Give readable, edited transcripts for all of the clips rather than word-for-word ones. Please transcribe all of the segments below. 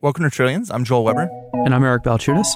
Welcome to Trillions. I'm Joel Weber. And I'm Eric Balchunas.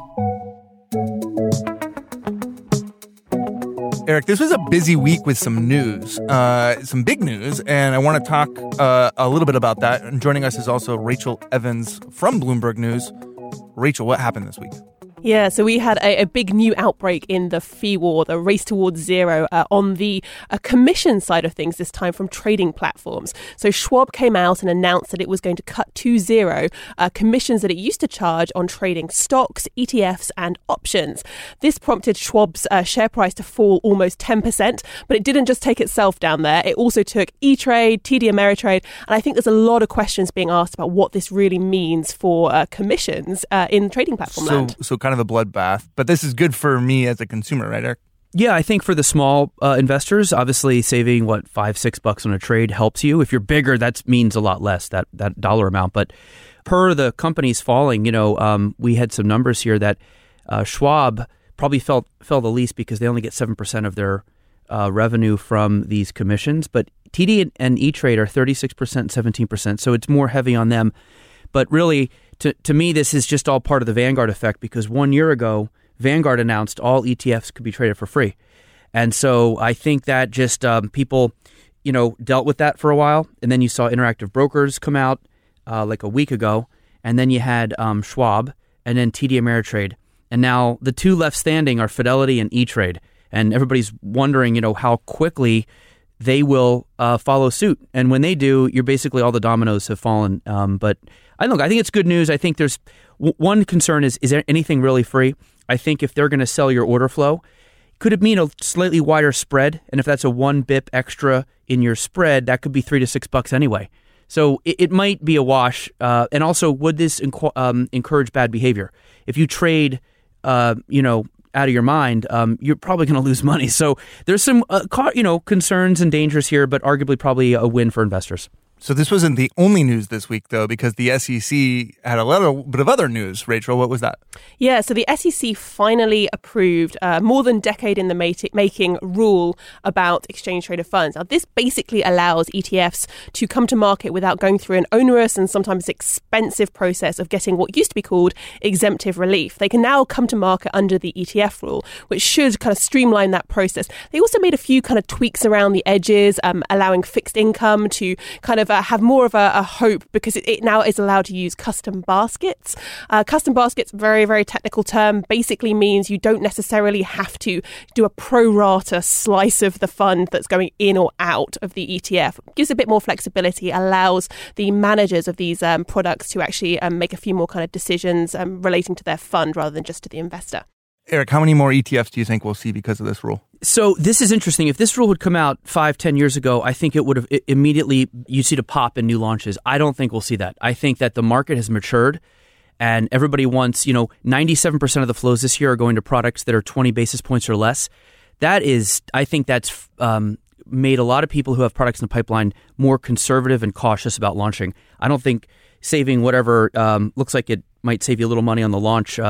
Eric, this was a busy week with some news, some big news, and I want to talk a little bit about that. And joining us is also Rachel Evans from Bloomberg News. Rachel, what happened this week? Yeah, so we had a big new outbreak in the fee war, the race towards zero, on the commission side of things, this time from trading platforms. So Schwab came out and announced that it was going to cut to zero commissions that it used to charge on trading stocks, ETFs and options. This prompted Schwab's share price to fall almost 10%, but it didn't just take itself down there. It also took E-Trade, TD Ameritrade, and I think there's a lot of questions being asked about what this really means for commissions in trading platform land. So kind of a bloodbath, but this is good for me as a consumer, right, Eric? Yeah, I think for the small investors, obviously saving $5-6 on a trade helps you. If you're bigger, that means a lot less, that dollar amount. But per the companies falling, we had some numbers here that Schwab probably fell the least because they only get 7% of their revenue from these commissions. But TD and E-Trade are 36%, 17%, so it's more heavy on them. But really, to me, this is just all part of the Vanguard effect because 1 year ago, Vanguard announced all ETFs could be traded for free. And so I think that just people, dealt with that for a while. And then you saw Interactive Brokers come out like a week ago. And then you had Schwab and then TD Ameritrade. And now the two left standing are Fidelity and E-Trade. And everybody's wondering, how quickly they will follow suit. And when they do, you're basically all the dominoes have fallen. But I think it's good news. I think there's one concern is there anything really free? I think if they're going to sell your order flow, could it mean a slightly wider spread? And if that's a 1 bip extra in your spread, that could be $3 to $6 anyway. So it might be a wash. And also, would this encourage bad behavior? If you trade, out of your mind, you're probably going to lose money. So there's some, concerns and dangers here, but arguably probably a win for investors. So this wasn't the only news this week, though, because the SEC had a little bit of other news. Rachel, what was that? Yeah, so the SEC finally approved more than a decade in the making rule about exchange-traded funds. Now, this basically allows ETFs to come to market without going through an onerous and sometimes expensive process of getting what used to be called exemptive relief. They can now come to market under the ETF rule, which should kind of streamline that process. They also made a few kind of tweaks around the edges, allowing fixed income to kind of have more of a hope because it now is allowed to use custom baskets. Custom baskets, very, very technical term, basically means you don't necessarily have to do a pro rata slice of the fund that's going in or out of the ETF. It gives a bit more flexibility, allows the managers of these products to actually make a few more kind of decisions relating to their fund rather than just to the investor. Eric, how many more ETFs do you think we'll see because of this rule? So this is interesting. If this rule had come out 5-10 years ago, I think it would have immediately, you'd see a pop in new launches. I don't think we'll see that. I think that the market has matured and everybody wants, 97% of the flows this year are going to products that are 20 basis points or less. I think that's made a lot of people who have products in the pipeline more conservative and cautious about launching. I don't think saving whatever looks like it might save you a little money on the launch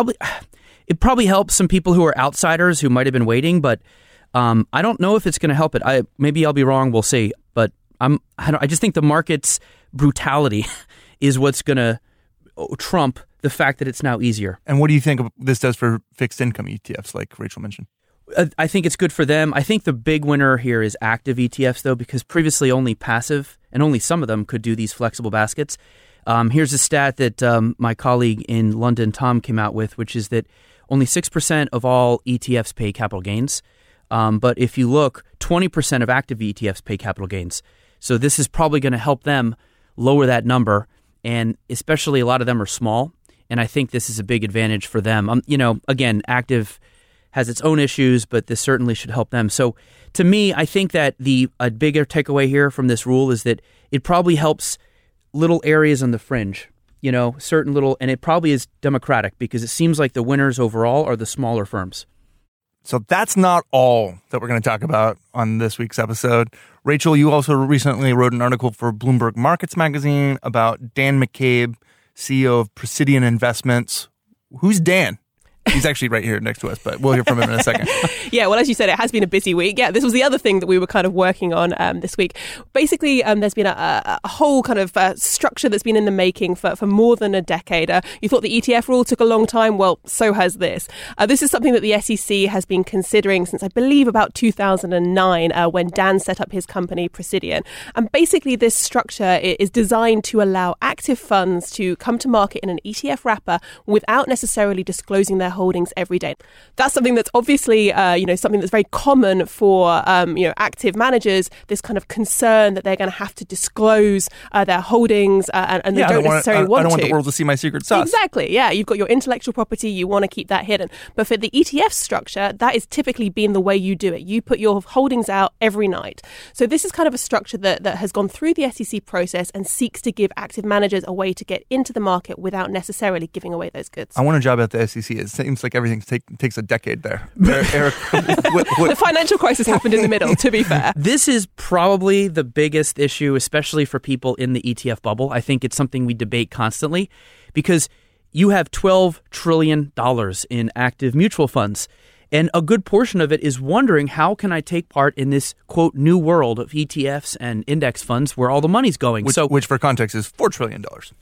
It probably helps some people who are outsiders who might have been waiting, but I don't know if it's going to help it. Maybe I'll be wrong. We'll see. But I just think the market's brutality is what's going to trump the fact that it's now easier. And what do you think this does for fixed income ETFs, like Rachel mentioned? I think it's good for them. I think the big winner here is active ETFs, though, because previously only passive and only some of them could do these flexible baskets. Here's a stat that my colleague in London, Tom, came out with, which is that only 6% of all ETFs pay capital gains. But if you look, 20% of active ETFs pay capital gains. So this is probably going to help them lower that number. And especially a lot of them are small. And I think this is a big advantage for them. Again, active has its own issues, but this certainly should help them. So to me, I think that a bigger takeaway here from this rule is that it probably helps little areas on the fringe. Certain little, and it probably is democratic because it seems like the winners overall are the smaller firms. So that's not all that we're going to talk about on this week's episode. Rachel, you also recently wrote an article for Bloomberg Markets Magazine about Dan McCabe, CEO of Presidian Investments. Who's Dan? He's actually right here next to us, but we'll hear from him in a second. Yeah, well, as you said, it has been a busy week. Yeah, this was the other thing that we were kind of working on this week. Basically, there's been a whole kind of structure that's been in the making for more than a decade. You thought the ETF rule took a long time? Well, so has this. This is something that the SEC has been considering since, I believe, about 2009, when Dan set up his company, Presidian. And basically, this structure is designed to allow active funds to come to market in an ETF wrapper without necessarily disclosing their holdings every day. That's something that's obviously, something that's very common for, active managers, this kind of concern that they're going to have to disclose their holdings and they don't necessarily want to. I don't want the world to see my secret sauce. Exactly, yeah. You've got your intellectual property, you want to keep that hidden. But for the ETF structure, that has typically been the way you do it. You put your holdings out every night. So this is kind of a structure that has gone through the SEC process and seeks to give active managers a way to get into the market without necessarily giving away those goods. I want a job at the SEC. It seems like everything takes a decade there. Eric, the financial crisis happened in the middle, to be fair. This is probably the biggest issue, especially for people in the ETF bubble. I think it's something we debate constantly because you have $12 trillion in active mutual funds. And a good portion of it is wondering, how can I take part in this, quote, new world of ETFs and index funds where all the money's going? Which for context, is $4 trillion.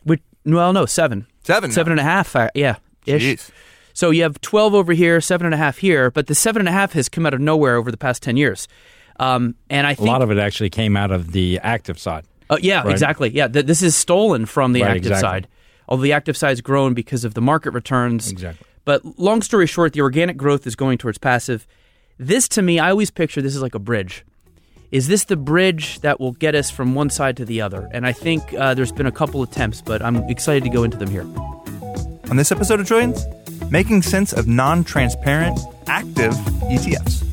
Seven. Seven and a half, yeah. Ish. Jeez. So you have 12 over here, 7.5 here, but the 7.5 has come out of nowhere over the past 10 years. And I think a lot of it actually came out of the active side. Yeah, right? Exactly. Yeah, this is stolen from the active exactly. side. Although the active side's grown because of the market returns. Exactly. But long story short, the organic growth is going towards passive. This, to me, I always picture this as like a bridge. Is this the bridge that will get us from one side to the other? And I think there's been a couple attempts, but I'm excited to go into them here. On this episode of Trillions, making sense of non-transparent, active ETFs.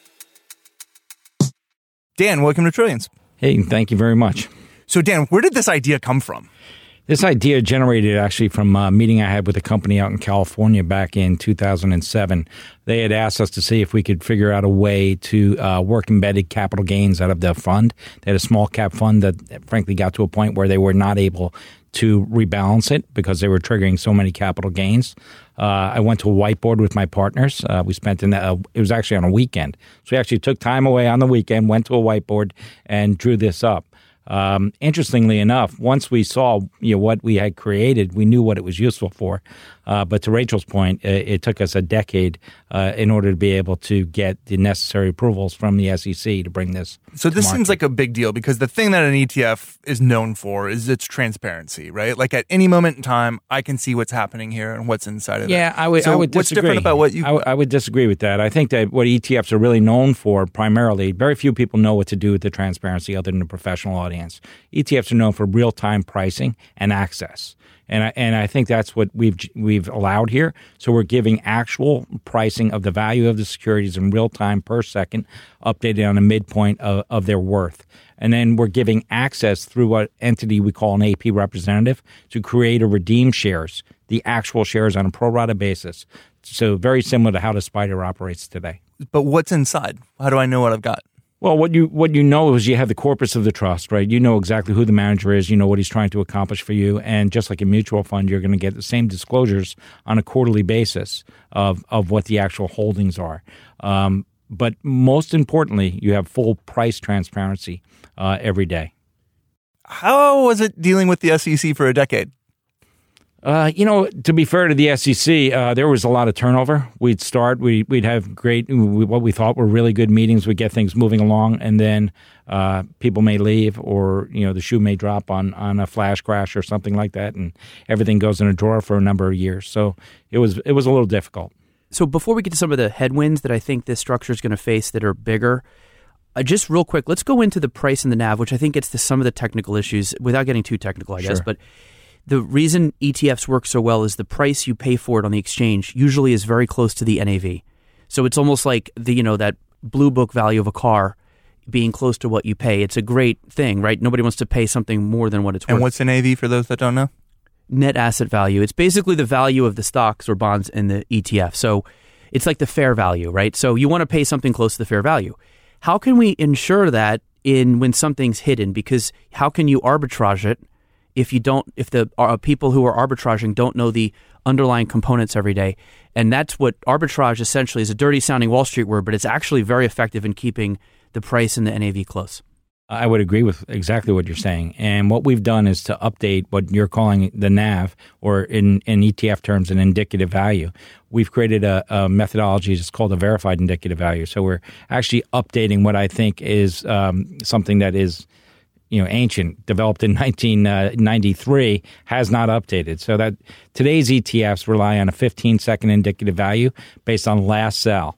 Dan, welcome to Trillions. Hey, thank you very much. So, Dan, where did this idea come from? This idea generated actually from a meeting I had with a company out in California back in 2007. They had asked us to see if we could figure out a way to work embedded capital gains out of the fund. They had a small cap fund that frankly got to a point where they were not able to rebalance it because they were triggering so many capital gains. I went to a whiteboard with my partners. We spent it was actually on a weekend. So we actually took time away on the weekend, went to a whiteboard and drew this up. Interestingly enough, once we saw what we had created, we knew what it was useful for. But to Rachel's point, it took us a decade in order to be able to get the necessary approvals from the SEC to bring this. So this seems like a big deal because the thing that an ETF is known for is its transparency, right? Like at any moment in time, I can see what's happening here and what's inside of it. Yeah, I would disagree. What's different about what you... I would disagree with that. I think that what ETFs are really known for primarily, very few people know what to do with the transparency other than the professional audience. ETFs are known for real-time pricing and access. And I think that's what we've allowed here. So we're giving actual pricing of the value of the securities in real time per second, updated on the midpoint of their worth. And then we're giving access through what entity we call an AP representative to create or redeem shares, the actual shares on a pro rata basis. So very similar to how the SPDR operates today. But what's inside? How do I know what I've got? Well, what you know is you have the corpus of the trust, right? You know exactly who the manager is. You know what he's trying to accomplish for you. And just like a mutual fund, you're going to get the same disclosures on a quarterly basis of what the actual holdings are. But most importantly, you have full price transparency every day. How was it dealing with the SEC for a decade? To be fair to the SEC, there was a lot of turnover. We'd have what we thought were really good meetings. We'd get things moving along, and then people may leave, or the shoe may drop on a flash crash or something like that, and everything goes in a drawer for a number of years. So it was a little difficult. So before we get to some of the headwinds that I think this structure is going to face that are bigger, just real quick, let's go into the price and the NAV, which I think gets to some of the technical issues without getting too technical, I guess, Sure. but. The reason ETFs work so well is the price you pay for it on the exchange usually is very close to the NAV. So it's almost like that blue book value of a car being close to what you pay. It's a great thing, right? Nobody wants to pay something more than what it's worth. And what's NAV for those that don't know? Net asset value. It's basically the value of the stocks or bonds in the ETF. So it's like the fair value, right? So you want to pay something close to the fair value. How can we ensure that when something's hidden? Because how can you arbitrage it if the people who are arbitraging don't know the underlying components every day. And that's what arbitrage essentially is, a dirty sounding Wall Street word, but it's actually very effective in keeping the price and the NAV close. I would agree with exactly what you're saying. And what we've done is to update what you're calling the NAV, or in ETF terms, an indicative value. We've created a methodology that's called a verified indicative value. So we're actually updating what I think is something that is ancient, developed in 1993, has not updated. So that today's ETFs rely on a 15-second indicative value based on last sell.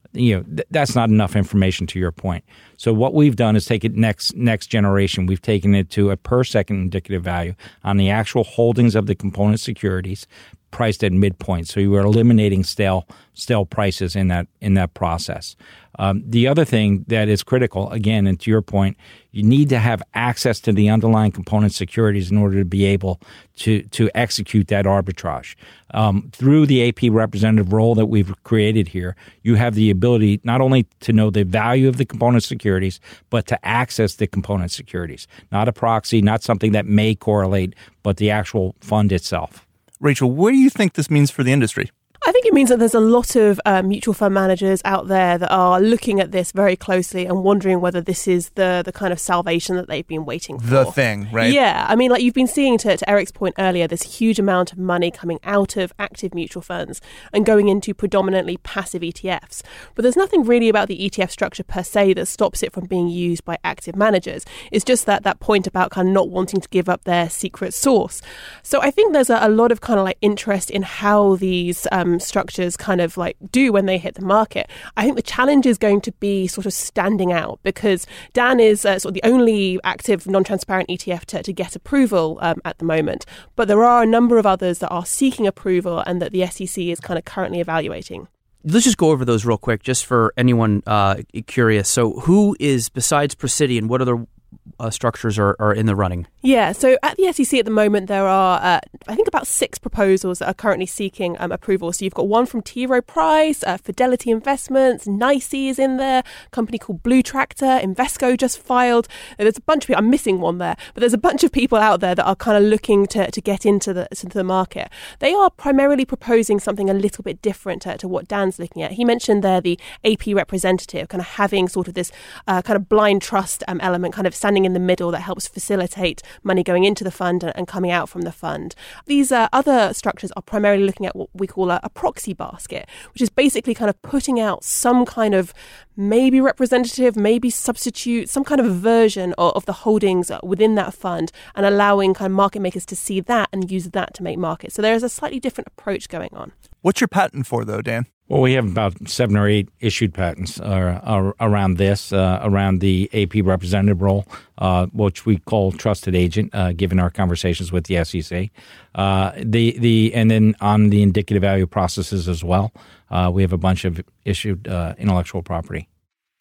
That's not enough information, to your point. So what we've done is take it next generation. We've taken it to a per second indicative value on the actual holdings of the component securities priced at midpoint. So you are eliminating stale prices in that process. The other thing that is critical, again, and to your point, you need to have access to the underlying component securities in order to be able to execute that arbitrage. Through the AP representative role that we've created here, you have the ability not only to know the value of the component securities, but to access the component securities. Not a proxy, not something that may correlate, but the actual fund itself. Rachel, what do you think this means for the industry? I think it means that there's a lot of mutual fund managers out there that are looking at this very closely and wondering whether this is the kind of salvation that they've been waiting for. The thing, right? Yeah. I mean, like you've been seeing, to Eric's point earlier, this huge amount of money coming out of active mutual funds and going into predominantly passive ETFs. But there's nothing really about the ETF structure per se that stops it from being used by active managers. It's just that point about kind of not wanting to give up their secret sauce. So I think there's a lot of kind of like interest in how these structures kind of like do when they hit the market. I think the challenge is going to be sort of standing out, because DAN is sort of the only active non-transparent ETF to get approval at the moment. But there are a number of others that are seeking approval and that the SEC is kind of currently evaluating. Let's just go over those real quick, just for anyone curious. So who is, besides Precidian, what other structures are in the running? Yeah, so at the SEC at the moment, there are, I think, about 6 proposals that are currently seeking approval. So you've got one from T. Rowe Price, Fidelity Investments, NYSE is in there, a company called Blue Tractor, Invesco just filed. There's a bunch of people, I'm missing one there, but there's a bunch of people out there that are kind of looking to get into the market. They are primarily proposing something a little bit different to what Dan's looking at. He mentioned there the AP representative, kind of having sort of this kind of blind trust element, kind of standing in the middle that helps facilitate money going into the fund and coming out from the fund. These other structures are primarily looking at what we call a proxy basket, which is basically kind of putting out some kind of maybe representative, maybe substitute, some kind of version of the holdings within that fund, and allowing kind of market makers to see that and use that to make markets. So there is a slightly different approach going on. What's your patent for, though, Dan? Well, we have about 7 or 8 issued patents around this, around the AP representative role, which we call trusted agent, given our conversations with the SEC. And then on the indicative value processes as well, we have a bunch of issued intellectual property.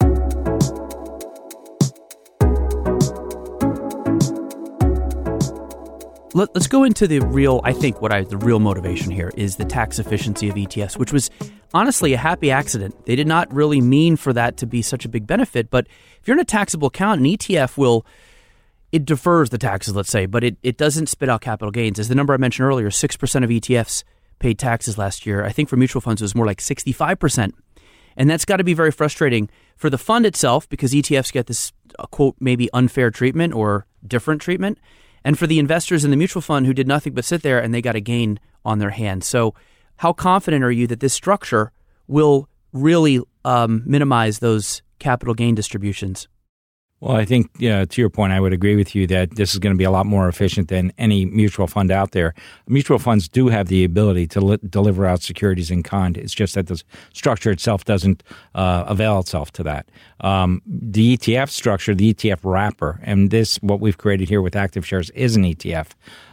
Let's go into the real, I think the real motivation here is the tax efficiency of ETFs, which was honestly a happy accident. They did not really mean for that to be such a big benefit, but if you're in a taxable account, an ETF it defers the taxes, let's say, but it doesn't spit out capital gains. As the number I mentioned earlier, 6% of ETFs paid taxes last year. I think for mutual funds it was more like 65%. And that's got to be very frustrating for the fund itself, because ETFs get this, quote, maybe unfair treatment or different treatment. And for the investors in the mutual fund who did nothing but sit there and they got a gain on their hands. So how confident are you that this structure will really minimize those capital gain distributions? Well, I think, to your point, I would agree with you that this is going to be a lot more efficient than any mutual fund out there. Mutual funds do have the ability to deliver out securities in kind. It's just that the structure itself doesn't avail itself to that. The ETF structure, the ETF wrapper, and what we've created here with Active Shares is an ETF,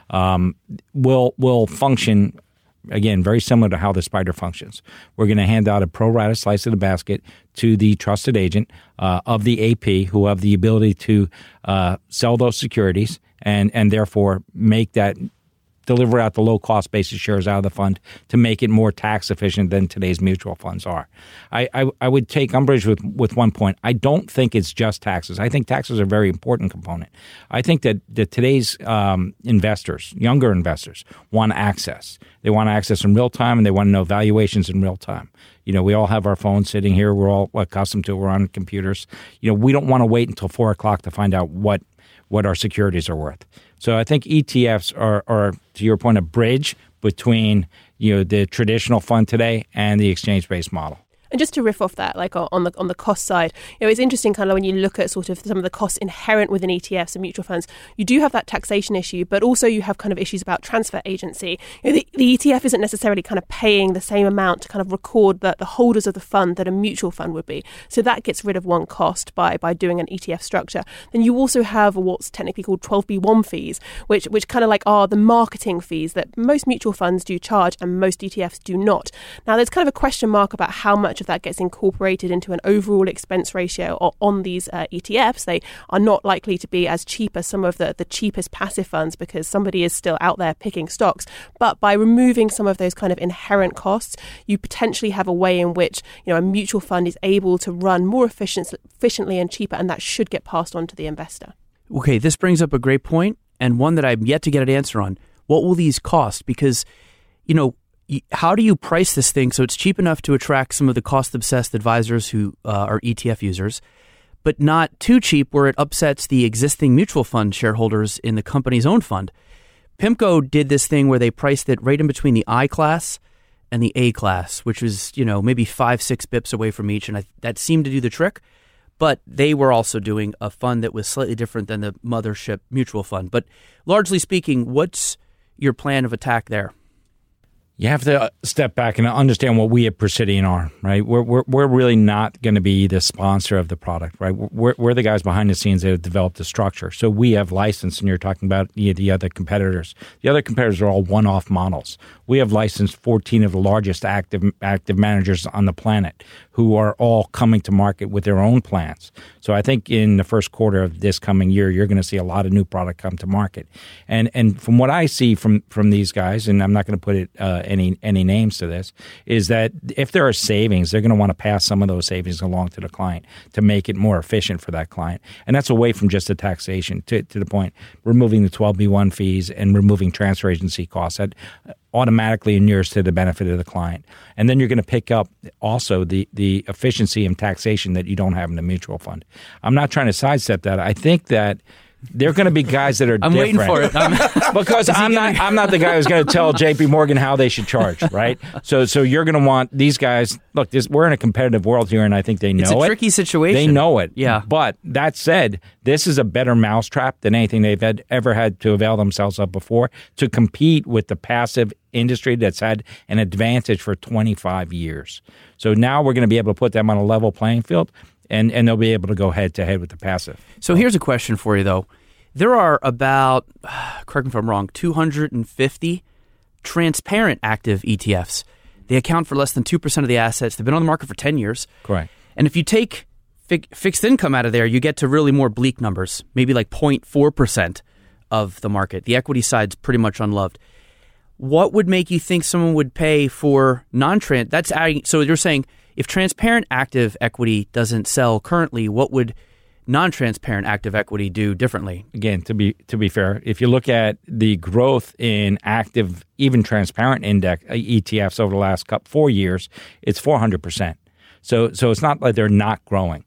will function, again, very similar to how the SPDR functions. We're going to hand out a pro rata slice of the basket to the trusted agent of the AP, who have the ability to sell those securities and therefore make that deliver out the low-cost basis shares out of the fund to make it more tax efficient than today's mutual funds are. I would take umbrage with one point. I don't think it's just taxes. I think taxes are a very important component. I think that today's investors, younger investors, want access. They want access in real time, and they want to know valuations in real time. We all have our phones sitting here. We're all accustomed to it. We're on computers. We don't want to wait until 4 o'clock to find out what our securities are worth. So I think ETFs are, to your point, a bridge between the traditional fund today and the exchange-based model. And just to riff off that, like on the cost side, it's interesting kind of when you look at sort of some of the costs inherent within ETFs and mutual funds, you do have that taxation issue, but also you have kind of issues about transfer agency. The ETF isn't necessarily kind of paying the same amount to kind of record the holders of the fund that a mutual fund would be. So that gets rid of one cost by doing an ETF structure. Then you also have what's technically called 12B1 fees, which kind of like are the marketing fees that most mutual funds do charge and most ETFs do not. Now, there's kind of a question mark about how much of that gets incorporated into an overall expense ratio on these ETFs. They are not likely to be as cheap as some of the cheapest passive funds because somebody is still out there picking stocks. But by removing some of those kind of inherent costs, you potentially have a way in which a mutual fund is able to run more efficiently and cheaper, and that should get passed on to the investor. Okay, this brings up a great point, and one that I'm yet to get an answer on. What will these cost? Because, how do you price this thing so it's cheap enough to attract some of the cost-obsessed advisors who are ETF users, but not too cheap where it upsets the existing mutual fund shareholders in the company's own fund? PIMCO did this thing where they priced it right in between the I class and the A class, which was, maybe 5-6 bips away from each, and that seemed to do the trick. But they were also doing a fund that was slightly different than the mothership mutual fund. But largely speaking, what's your plan of attack there? You have to step back and understand what we at Precidian are, right? We're really not going to be the sponsor of the product, right? We're the guys behind the scenes that have developed the structure. So we have licensed, and you're talking about the other competitors. The other competitors are all one-off models. We have licensed 14 of the largest active managers on the planet who are all coming to market with their own plans. So I think in the first quarter of this coming year, you're going to see a lot of new product come to market. And from what I see from these guys, and I'm not going to put it any names to this, is that if there are savings, they're going to want to pass some of those savings along to the client to make it more efficient for that client. And that's away from just the taxation, to the point, removing the 12B1 fees and removing transfer agency costs. That automatically inures to the benefit of the client. And then you're going to pick up also the efficiency and taxation that you don't have in the mutual fund. I'm not trying to sidestep that. I think that there are going to be guys that are I'm different. waiting for it. Because I'm not the guy who's going to tell JP Morgan how they should charge, right? So you're going to want these guys. Look, we're in a competitive world here, and I think they know it. It's a tricky situation. They know it. Yeah. But that said, this is a better mousetrap than anything they've ever had to avail themselves of before to compete with the passive industry that's had an advantage for 25 years. So now we're going to be able to put them on a level playing field. And they'll be able to go head-to-head with the passive. So here's a question for you, though. There are about, correct me if I'm wrong, 250 transparent active ETFs. They account for less than 2% of the assets. They've been on the market for 10 years. Correct. And if you take fixed income out of there, you get to really more bleak numbers, maybe like 0.4% of the market. The equity side's pretty much unloved. What would make you think someone would pay for non-trans? That's adding. So you're saying if transparent active equity doesn't sell currently, what would non-transparent active equity do differently? Again, to be fair, if you look at the growth in active, even transparent index ETFs over the last 4 years, it's 400%. So it's not like they're not growing.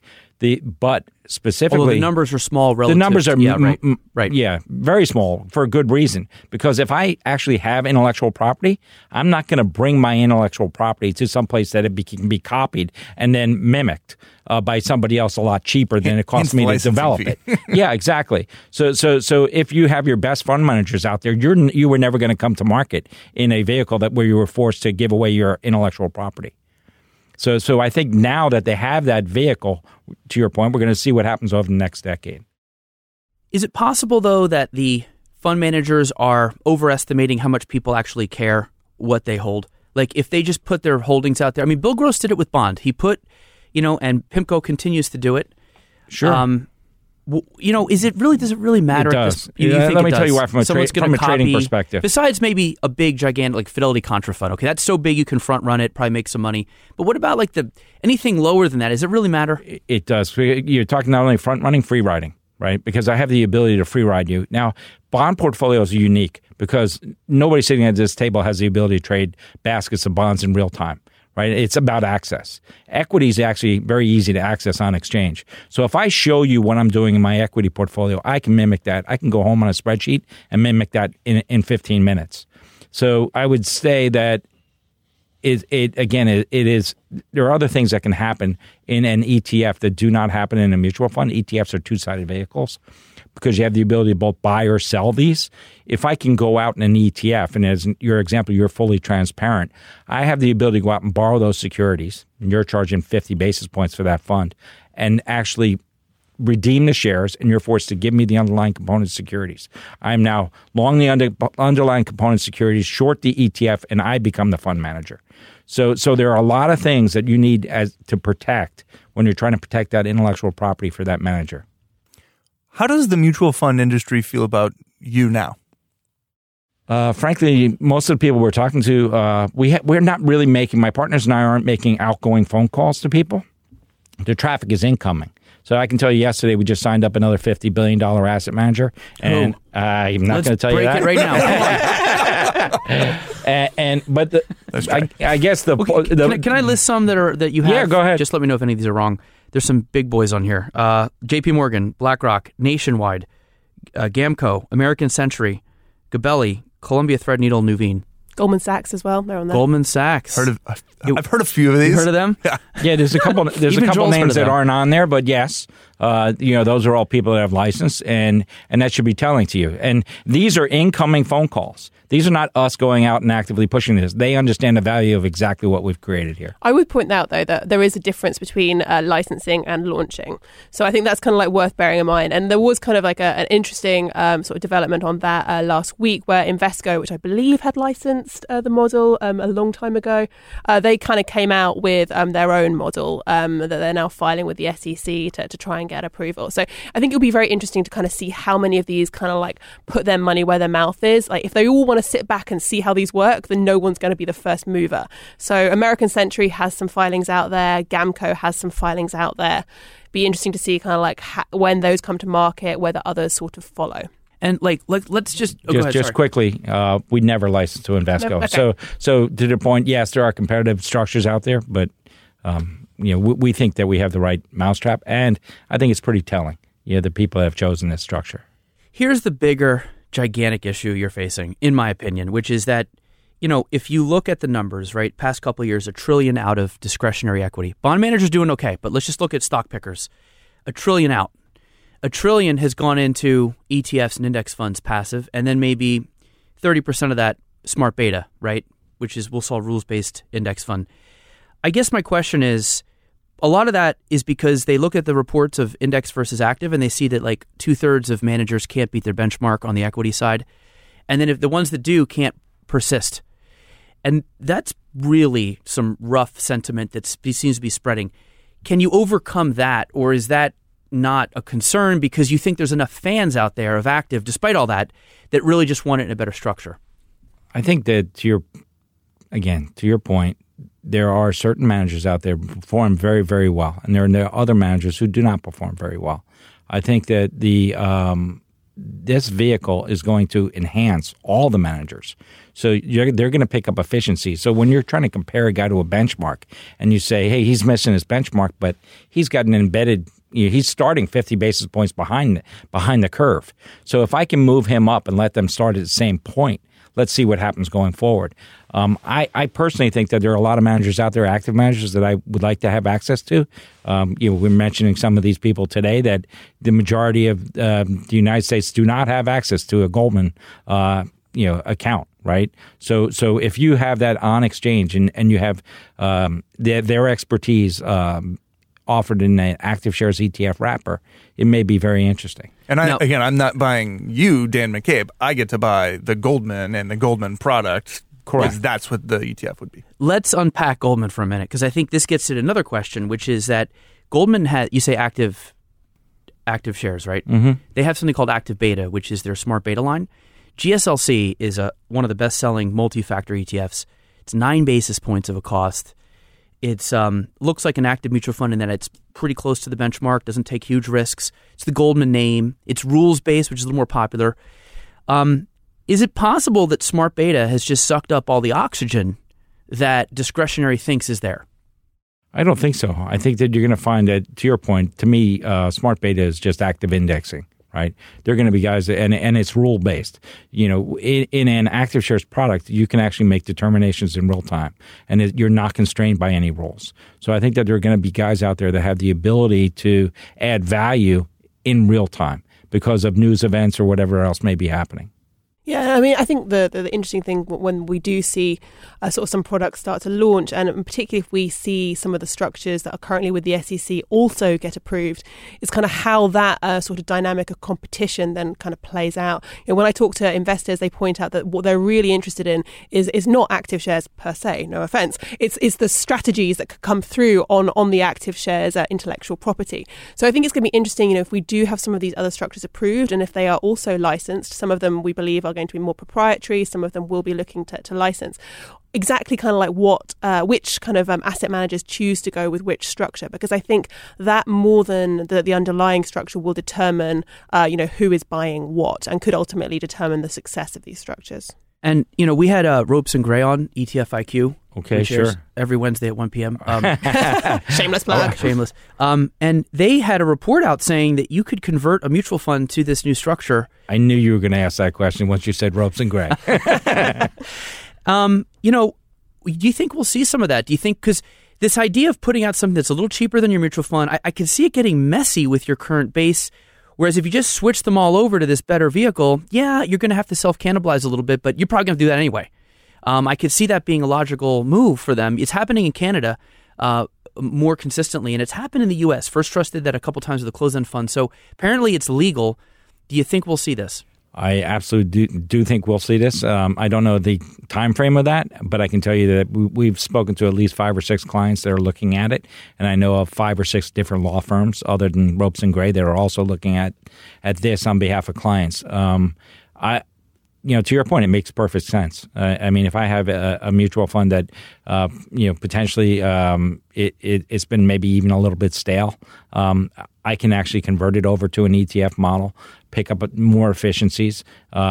But specifically, although the numbers are small relative. The numbers are right. Yeah, very small for a good reason. Because if I actually have intellectual property, I'm not going to bring my intellectual property to some place that it can be copied and then mimicked by somebody else a lot cheaper than it costs me to develop it. Yeah, exactly. So if you have your best fund managers out there, you were never going to come to market in a vehicle where you were forced to give away your intellectual property. So I think now that they have that vehicle, to your point, we're going to see what happens over the next decade. Is it possible, though, that the fund managers are overestimating how much people actually care what they hold? Like, if they just put their holdings out there. I mean, Bill Gross did it with Bond. He put, and PIMCO continues to do it. Sure. does it really matter? It at does. this, you think let me it tell you does? why from a trading perspective. Besides maybe a big, gigantic like Fidelity Contra Fund. Okay, that's so big you can front run it, probably make some money. But what about like anything lower than that? Does it really matter? It does. You're talking not only front running, free riding, right? Because I have the ability to free ride you. Now, bond portfolios are unique because nobody sitting at this table has the ability to trade baskets of bonds in real time. Right? It's about access. Equity is actually very easy to access on exchange. So if I show you what I'm doing in my equity portfolio, I can mimic that. I can go home on a spreadsheet and mimic that in 15 minutes. So I would say that it is. There are other things that can happen in an ETF that do not happen in a mutual fund. ETFs are two-sided vehicles because you have the ability to both buy or sell these. If I can go out in an ETF, and as your example, you're fully transparent, I have the ability to go out and borrow those securities, and you're charging 50 basis points for that fund, and actually redeem the shares, and you're forced to give me the underlying component securities. I'm now long the underlying component securities, short the ETF, and I become the fund manager. So there are a lot of things that you need to protect when you're trying to protect that intellectual property for that manager. How does the mutual fund industry feel about you now? Frankly, most of the people we're talking to, we're not really my partners and I aren't making outgoing phone calls to people. The traffic is incoming. So I can tell you yesterday we just signed up another $50 billion asset manager. And I'm not going to tell you that. Let's break it right now. I guess can I list some that you have? Yeah, go ahead. Just let me know if any of these are wrong. There's some big boys on here. J.P. Morgan, BlackRock, Nationwide, Gamco, American Century, Gabelli, Columbia Threadneedle, Nuveen. Goldman Sachs as well. They're on there. Goldman Sachs. I've heard a few of these. You heard of them? Yeah, there's a couple. There's a couple names that aren't on there, but yes, those are all people that have license, and that should be telling to you. And these are incoming phone calls. These are not us going out and actively pushing this. They understand the value of exactly what we've created here. I would point out, though, that there is a difference between licensing and launching. So I think that's kind of like worth bearing in mind. And there was kind of like an interesting sort of development on that last week where Invesco, which I believe had licensed the model a long time ago, they kind of came out with their own model that they're now filing with the SEC to try and get approval. So I think it'll be very interesting to kind of see how many of these kind of like put their money where their mouth is. Like if they all want to sit back and see how these work, then no one's going to be the first mover. So American Century has some filings out there. Gamco has some filings out there. Be interesting to see kind of like when those come to market, whether others sort of follow. And let's just quickly, we never licensed to Invesco. No? Okay. So to the point, yes, there are competitive structures out there, but we think that we have the right mousetrap, and I think it's pretty telling. The people that have chosen this structure. Here's the bigger, gigantic issue you're facing, in my opinion, which is that, if you look at the numbers, right, past couple of years, $1 trillion out of discretionary equity. Bond managers doing okay, but let's just look at stock pickers. $1 trillion out. $1 trillion has gone into ETFs and index funds passive, and then maybe 30% of that smart beta, right, which is we'll solve rules-based index fund. I guess my question is, a lot of that is because they look at the reports of index versus active and they see that like 2/3 of managers can't beat their benchmark on the equity side. And then if the ones that do can't persist. And that's really some rough sentiment that seems to be spreading. Can you overcome that, or is that not a concern because you think there's enough fans out there of active, despite all that really just want it in a better structure? I think that to your point, there are certain managers out there who perform very, very well, and there are other managers who do not perform very well. I think that this vehicle is going to enhance all the managers. So they're going to pick up efficiency. So when you're trying to compare a guy to a benchmark and you say, hey, he's missing his benchmark, but he's got an embedded, he's starting 50 basis points behind the curve. So if I can move him up and let them start at the same point, let's see what happens going forward. I personally think that there are a lot of managers out there, active managers, that I would like to have access to. We're mentioning some of these people today that the majority of the United States do not have access to a Goldman account, right? So if you have that on exchange and you have their expertise offered in an active shares ETF wrapper, it may be very interesting. And I'm not buying you, Dan McCabe. I get to buy the Goldman and the Goldman product. Correct. That's what the ETF would be. Let's unpack Goldman for a minute, because I think this gets to another question, which is that Goldman has, you say active active shares, right? Mm-hmm. They have something called Active Beta, which is their smart beta line. GSLC is one of the best-selling multi-factor ETFs. It's 9 basis points of a cost. It's looks like an active mutual fund in that it's pretty close to the benchmark, doesn't take huge risks. It's the Goldman name. It's rules-based, which is a little more popular. Is it possible that smart beta has just sucked up all the oxygen that discretionary thinks is there? I don't think so. I think that you're going to find that, to your point, to me, smart beta is just active indexing, right? They're going to be guys, and it's rule-based. In an active shares product, you can actually make determinations in real time, and you're not constrained by any rules. So I think that there are going to be guys out there that have the ability to add value in real time because of news events or whatever else may be happening. Yeah, I mean, I think the interesting thing when we do see sort of some products start to launch, and particularly if we see some of the structures that are currently with the SEC also get approved, is kind of how that sort of dynamic of competition then kind of plays out. When I talk to investors, they point out that what they're really interested in is not active shares per se, no offense. It's the strategies that could come through on the active shares intellectual property. So I think it's going to be interesting, if we do have some of these other structures approved, and if they are also licensed, some of them we believe are going to be more proprietary, some of them will be looking to license. Exactly kind of like which kind of asset managers choose to go with which structure, because I think that more than the underlying structure will determine who is buying what and could ultimately determine the success of these structures. And, we had Ropes and Gray on ETF IQ. Okay, sure. Every Wednesday at 1 p.m. Shameless plug. Shameless. And they had a report out saying that you could convert a mutual fund to this new structure. I knew you were going to ask that question once you said Ropes and Gray. Do you think we'll see some of that? Do you think, because this idea of putting out something that's a little cheaper than your mutual fund, I can see it getting messy with your current base. Whereas if you just switch them all over to this better vehicle, yeah, you're going to have to self-cannibalize a little bit, but you're probably going to do that anyway. I could see that being a logical move for them. It's happening in Canada more consistently, and it's happened in the U.S. First Trust did that a couple times with the closed-end fund. So apparently it's legal. Do you think we'll see this? I absolutely do think we'll see this. I don't know the time frame of that, but I can tell you that we've spoken to at least 5 or 6 clients that are looking at it, and I know of 5 or 6 different law firms other than Ropes and Gray that are also looking at this on behalf of clients. To your point, it makes perfect sense. I mean, if I have a mutual fund that, potentially it's been maybe even a little bit stale, I can actually convert it over to an ETF model, pick up more efficiencies,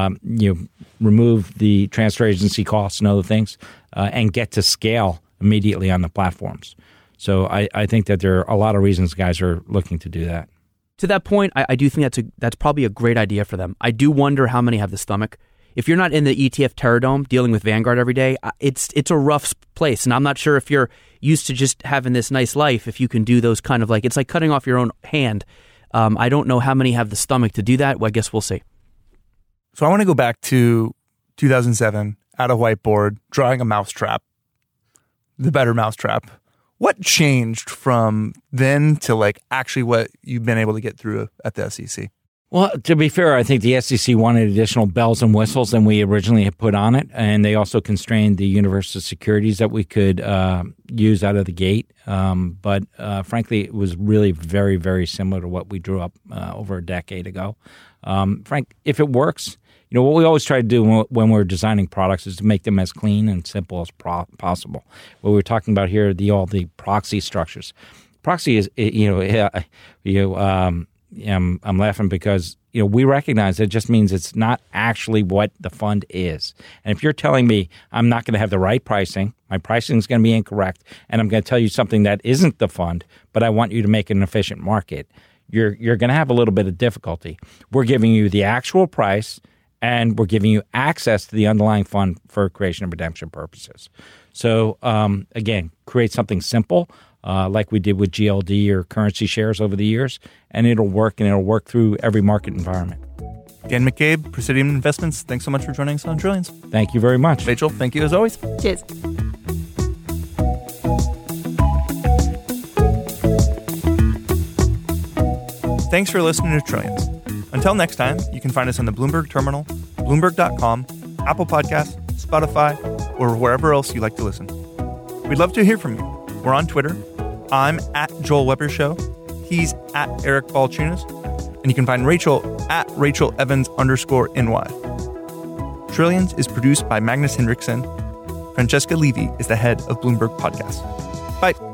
remove the transfer agency costs and other things, and get to scale immediately on the platforms. So I think that there are a lot of reasons guys are looking to do that. To that point, I do think that's probably a great idea for them. I do wonder how many have the stomach. If you're not in the ETF Terradome dealing with Vanguard every day, it's a rough place. And I'm not sure if you're used to just having this nice life, if you can do those kind of it's like cutting off your own hand. I don't know how many have the stomach to do that. Well, I guess we'll see. So I want to go back to 2007 at a whiteboard, drawing a mousetrap, the better mousetrap. What changed from then to actually what you've been able to get through at the SEC? Well, to be fair, I think the SEC wanted additional bells and whistles than we originally had put on it, and they also constrained the universe of securities that we could use out of the gate. But frankly, it was really very, very similar to what we drew up over a decade ago. Frank, if it works, what we always try to do when we're designing products is to make them as clean and simple as possible. What we're talking about here are all the proxy structures. Proxy is, I'm laughing because we recognize it just means it's not actually what the fund is. And if you're telling me I'm not going to have the right pricing, my pricing is going to be incorrect, and I'm going to tell you something that isn't the fund, but I want you to make an efficient market, you're going to have a little bit of difficulty. We're giving you the actual price, and we're giving you access to the underlying fund for creation and redemption purposes. So again, create something simple. Like we did with GLD or currency shares over the years, and it'll work through every market environment. Dan McCabe, Presidium Investments, thanks so much for joining us on Trillions. Thank you very much. Rachel, thank you as always. Cheers. Thanks for listening to Trillions. Until next time, you can find us on the Bloomberg Terminal, Bloomberg.com, Apple Podcasts, Spotify, or wherever else you like to listen. We'd love to hear from you. We're on Twitter. I'm at Joel Weber Show. He's at Eric Balchunas. And you can find Rachel at RachelEvans_NY. Trillions is produced by Magnus Henriksen. Francesca Levy is the head of Bloomberg Podcast. Bye.